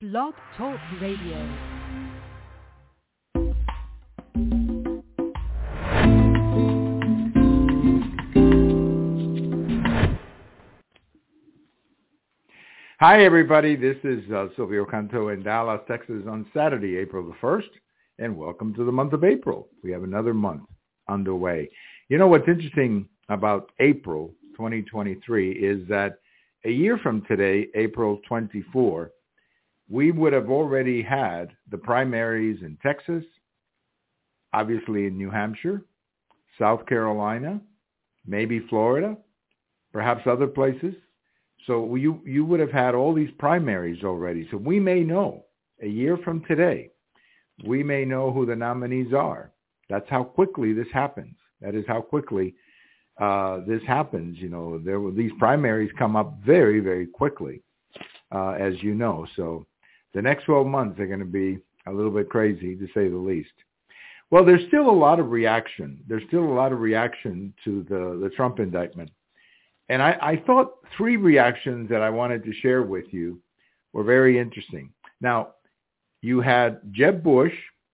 Blog Talk Radio. Hi, everybody. This is Silvio Canto in Dallas, Texas on Saturday, April the 1st, and welcome to the month of April. We have another month underway. You know what's interesting about April 2023 is that a year from today, April 24, we would have already had the primaries in Texas, obviously in New Hampshire, South Carolina, maybe Florida, perhaps other places. So you would have had all these primaries already. So we may know, a year from today, we may know who the nominees are. That's how quickly this happens. That is how quickly this happens. You know, these primaries come up very, very quickly, as you know. So the next 12 months are going to be a little bit crazy, to say the least. Well, there's still a lot of reaction. There's still a lot of reaction to the Trump indictment. And I thought three reactions that I wanted to share with you were very interesting. Now, you had Jeb Bush,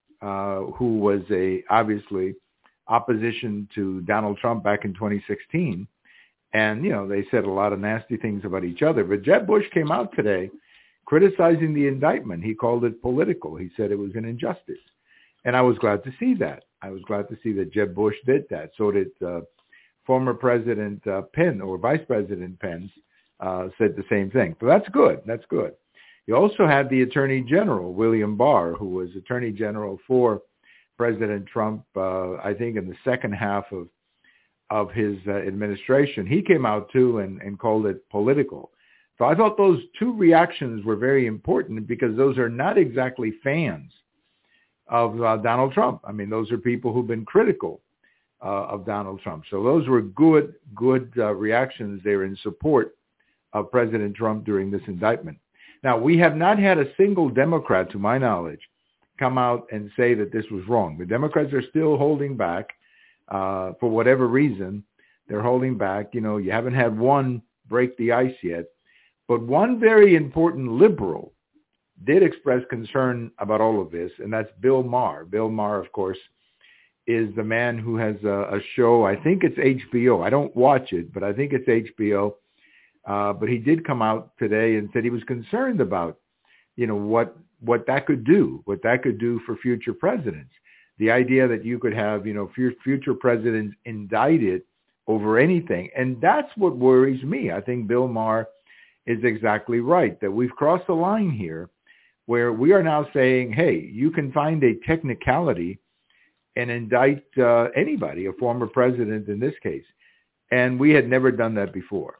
who was obviously opposition to Donald Trump back in 2016. And, you know, they said a lot of nasty things about each other. But Jeb Bush came out today criticizing the indictment. He called it political. He said it was an injustice. And I was glad to see that. I was glad to see that Jeb Bush did that. So did former President Pence, or Vice President Pence, said the same thing. So that's good. That's good. You also had the Attorney General, William Barr, who was Attorney General for President Trump, I think in the second half of his administration. He came out too and called it political. So I thought those two reactions were very important because those are not exactly fans of Donald Trump. I mean, those are people who've been critical of Donald Trump. So those were good reactions there in support of President Trump during this indictment. Now, we have not had a single Democrat, to my knowledge, come out and say that this was wrong. The Democrats are still holding back for whatever reason. They're holding back. You know, you haven't had one break the ice yet. But one very important liberal did express concern about all of this, and that's Bill Maher. Bill Maher, of course, is the man who has a show. I think it's HBO. I don't watch it, but I think it's HBO. But he did come out today and said he was concerned about, you know, what that could do, for future presidents. The idea that you could have, you know, future presidents indicted over anything. And that's what worries me. I think Bill Maher is exactly right, that we've crossed the line here where we are now saying, hey, you can find a technicality and indict anybody, a former president in this case. And we had never done that before.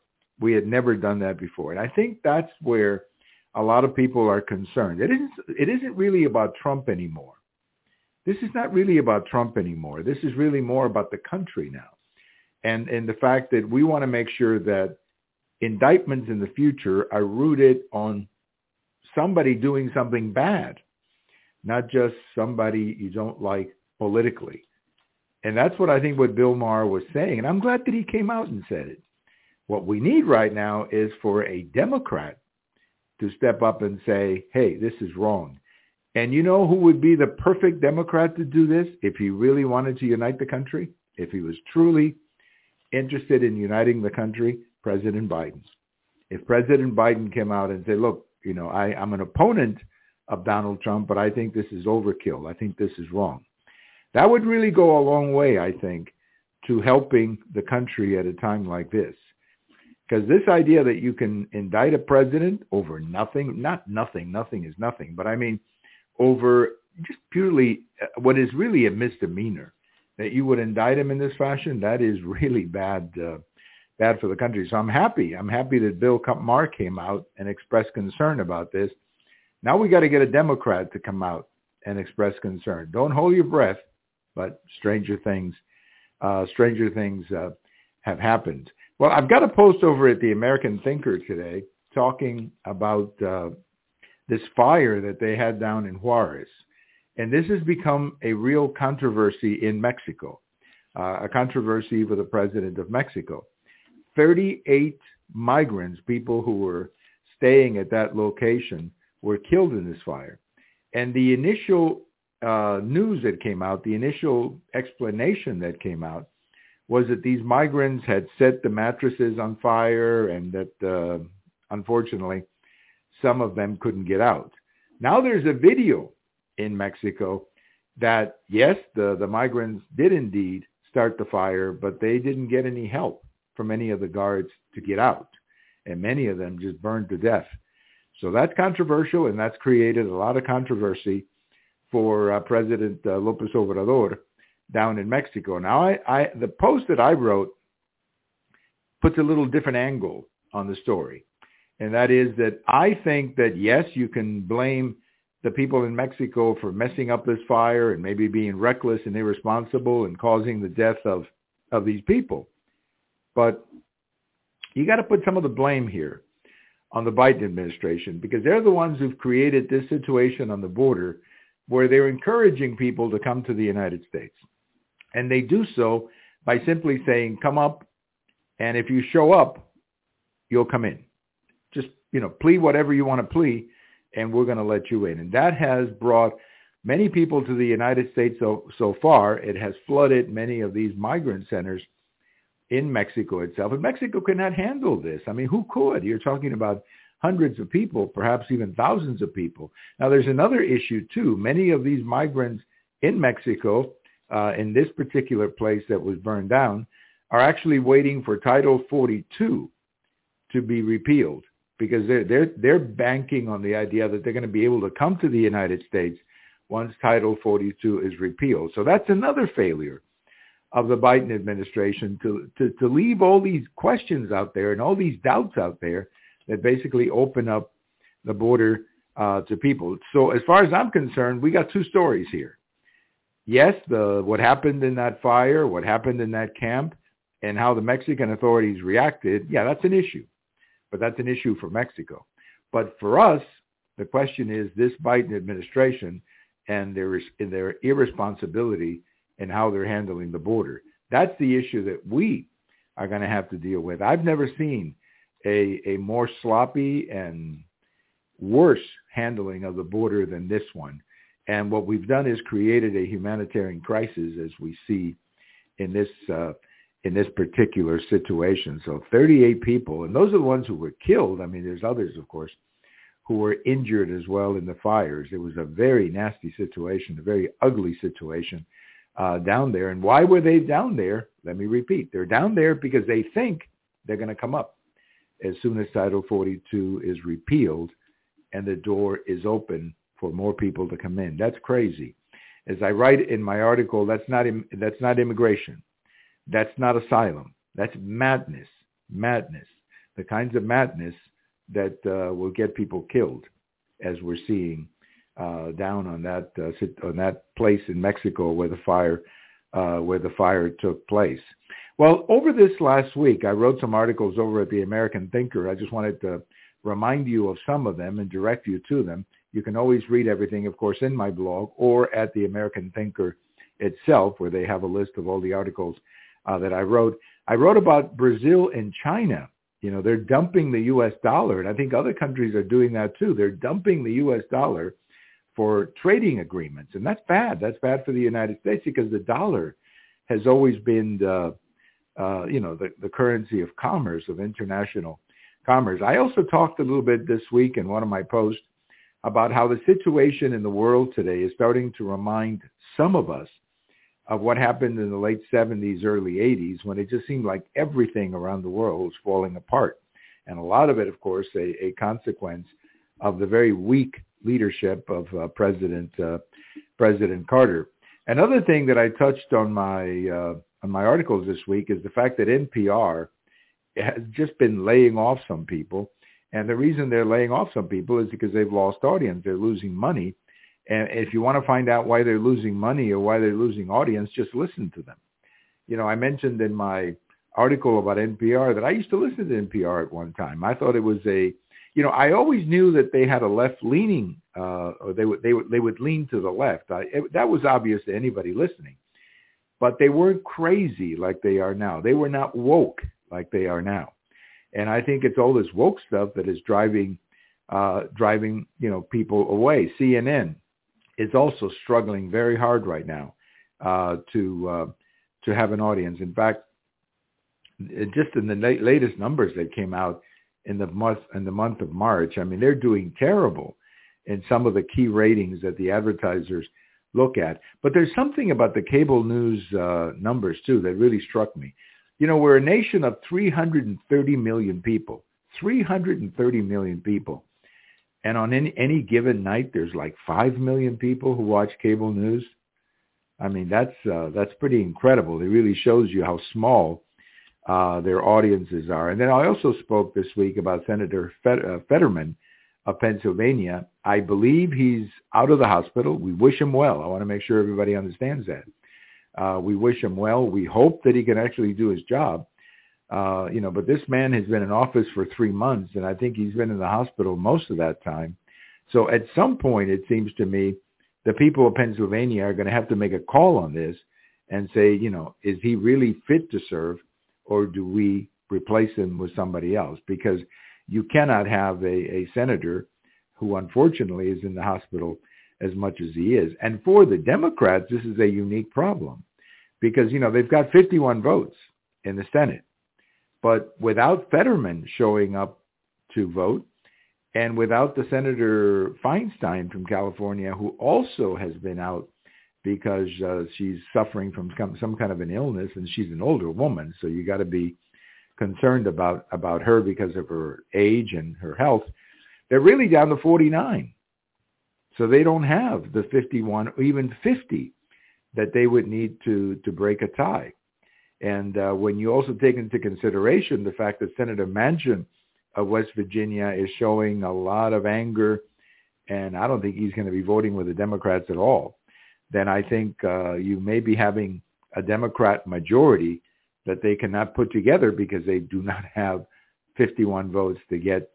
And I think that's where a lot of people are concerned. It isn't really about Trump anymore. This is not really about Trump anymore. This is really more about the country now. And the fact that we want to make sure that indictments in the future are rooted on somebody doing something bad, not just somebody you don't like politically. And that's what I think what Bill Maher was saying. And I'm glad that he came out and said it. What we need right now is for a Democrat to step up and say, hey, this is wrong. And you know who would be the perfect Democrat to do this if he really wanted to unite the country? If he was truly interested in uniting the country? President Biden. If President Biden came out and said, look, you know, I'm an opponent of Donald Trump, but I think this is overkill. I think this is wrong. That would really go a long way, I think, to helping the country at a time like this. Because this idea that you can indict a president over nothing, nothing is nothing, but I mean over just purely what is really a misdemeanor, that you would indict him in this fashion, that is really bad for the country. So I'm happy that Bill Maher came out and expressed concern about this. Now we got to get a Democrat to come out and express concern. Don't hold your breath, but stranger things have happened. Well, I've got a post over at the American Thinker today talking about this fire that they had down in Juarez. And this has become a real controversy in Mexico, a controversy for the president of Mexico. 38 migrants, people who were staying at that location, were killed in this fire. And the initial news that came out, the initial explanation that came out, was that these migrants had set the mattresses on fire and that, unfortunately, some of them couldn't get out. Now there's a video in Mexico that, yes, the migrants did indeed start the fire, but they didn't get any help from any of the guards to get out. And many of them just burned to death. So that's controversial, and that's created a lot of controversy for President López Obrador down in Mexico. Now, the post that I wrote puts a little different angle on the story. And that is that I think that, yes, you can blame the people in Mexico for messing up this fire and maybe being reckless and irresponsible and causing the death of these people. But you got to put some of the blame here on the Biden administration, because they're the ones who've created this situation on the border where they're encouraging people to come to the United States. And they do so by simply saying, come up, and if you show up, you'll come in. Just, plea whatever you want to plea, and we're going to let you in. And that has brought many people to the United States so far. It has flooded many of these migrant centers in Mexico itself. And Mexico cannot handle this. I mean, who could? You're talking about hundreds of people, perhaps even thousands of people. Now, there's another issue, too. Many of these migrants in Mexico, in this particular place that was burned down, are actually waiting for Title 42 to be repealed, because they're banking on the idea that they're going to be able to come to the United States once Title 42 is repealed. So that's another failure of the Biden administration to leave all these questions out there and all these doubts out there that basically open up the border to people. So as far as I'm concerned, we got two stories here. Yes, what happened in that fire, what happened in that camp, and how the Mexican authorities reacted, yeah, that's an issue. But that's an issue for Mexico. But for us, the question is this Biden administration and their irresponsibility in how they're handling the border. That's the issue that we are going to have to deal with. I've never seen a more sloppy and worse handling of the border than this one. And what we've done is created a humanitarian crisis, as we see in this particular situation. So 38 people, and those are the ones who were killed. I mean, there's others, of course, who were injured as well in the fires. It was a very nasty situation, a very ugly situation down there. And why were they down there? Let me repeat. They're down there because they think they're going to come up as soon as Title 42 is repealed and the door is open for more people to come in. That's crazy. As I write in my article, that's not immigration. That's not asylum. That's madness. Madness. The kinds of madness that will get people killed, as we're seeing down on that place in Mexico where the fire took place. Well, over this last week, I wrote some articles over at the American Thinker. I just wanted to remind you of some of them and direct you to them. You can always read everything, of course, in my blog or at the American Thinker itself, where they have a list of all the articles that I wrote. I wrote about Brazil and China. They're dumping the U.S. dollar, and I think other countries are doing that too. They're dumping the U.S. dollar for trading agreements, and that's bad. That's bad for the United States because the dollar has always been the currency of commerce, of international commerce. I also talked a little bit this week in one of my posts about how the situation in the world today is starting to remind some of us of what happened in the late 70s, early 80s, when it just seemed like everything around the world was falling apart. And a lot of it, of course, a consequence of the very weak leadership of President Carter. Another thing that I touched on my articles this week is the fact that NPR has just been laying off some people. And the reason they're laying off some people is because they've lost audience. They're losing money. And if you want to find out why they're losing money or why they're losing audience, just listen to them. I mentioned in my article about NPR that I used to listen to NPR at one time. I thought it was I always knew that they had a left-leaning, or they would lean to the left. That was obvious to anybody listening. But they weren't crazy like they are now. They were not woke like they are now. And I think it's all this woke stuff that is driving driving, people away. CNN is also struggling very hard right now to have an audience. In fact, just in the latest numbers that came out in the month of March, I mean, they're doing terrible in some of the key ratings that the advertisers look at. But there's something about the cable news numbers too that really struck me. We're a nation of 330 million people. 330 million people. And on any given night, there's like 5 million people who watch cable news. I mean, that's pretty incredible. It really shows you how small their audiences are. And then I also spoke this week about Senator Fetterman of Pennsylvania. I believe he's out of the hospital. We wish him well. I want to make sure everybody understands that. We wish him well. We hope that he can actually do his job. But this man has been in office for 3 months, and I think he's been in the hospital most of that time. So at some point, it seems to me, the people of Pennsylvania are going to have to make a call on this and say, is he really fit to serve, or do we replace him with somebody else? Because you cannot have a senator who unfortunately is in the hospital as much as he is. And for the Democrats, this is a unique problem because, they've got 51 votes in the Senate. But without Fetterman showing up to vote, and without the Senator Feinstein from California, who also has been out because she's suffering from some kind of an illness, and she's an older woman, so you got to be concerned about her because of her age and her health, they're really down to 49. So they don't have the 51 or even 50 that they would need to break a tie. And when you also take into consideration the fact that Senator Manchin of West Virginia is showing a lot of anger, and I don't think he's going to be voting with the Democrats at all, then I think you may be having a Democrat majority that they cannot put together because they do not have 51 votes to get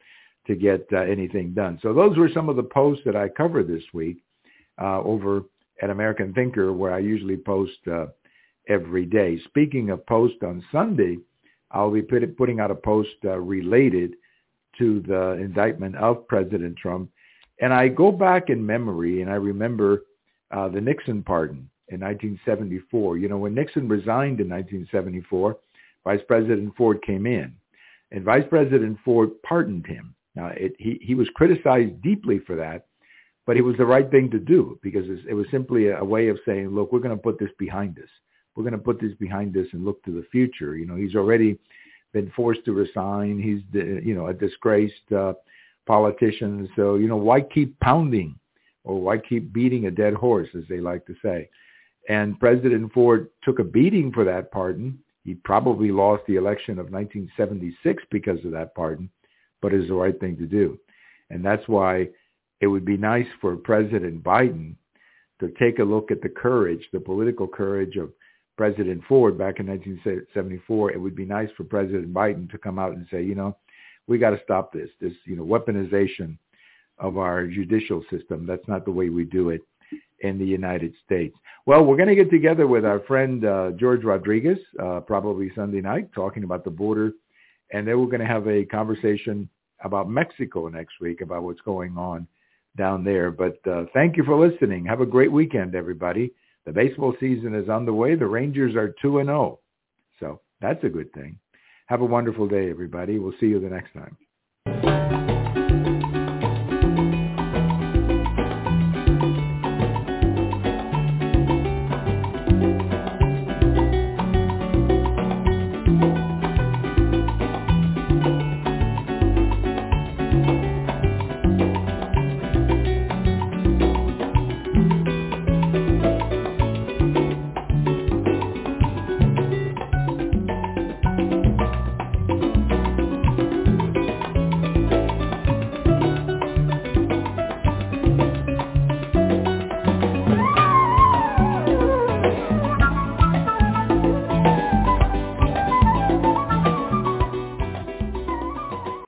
anything done. So those were some of the posts that I covered this week over at American Thinker, where I usually post every day. Speaking of post, on Sunday, I'll be putting out a post related to the indictment of President Trump. And I go back in memory and I remember the Nixon pardon in 1974. When Nixon resigned in 1974, Vice President Ford came in. And Vice President Ford pardoned him. Now, he was criticized deeply for that, but it was the right thing to do because it was simply a way of saying, look, we're going to put this behind us. We're going to put this behind us and look to the future. He's already been forced to resign. He's, a disgraced politician. So, why keep pounding or why keep beating a dead horse, as they like to say? And President Ford took a beating for that pardon. He probably lost the election of 1976 because of that pardon, but it's the right thing to do. And that's why it would be nice for President Biden to take a look at the courage, the political courage of President Ford back in 1974. It would be nice for President Biden to come out and say, we got to stop this weaponization of our judicial system. That's not the way we do it in the United States. Well, we're going to get together with our friend George Rodriguez, probably Sunday night, talking about the border. And then we're going to have a conversation about Mexico next week, about what's going on down there. But thank you for listening. Have a great weekend, everybody. The baseball season is on the way. The Rangers are 2-0. So that's a good thing. Have a wonderful day, everybody. We'll see you the next time.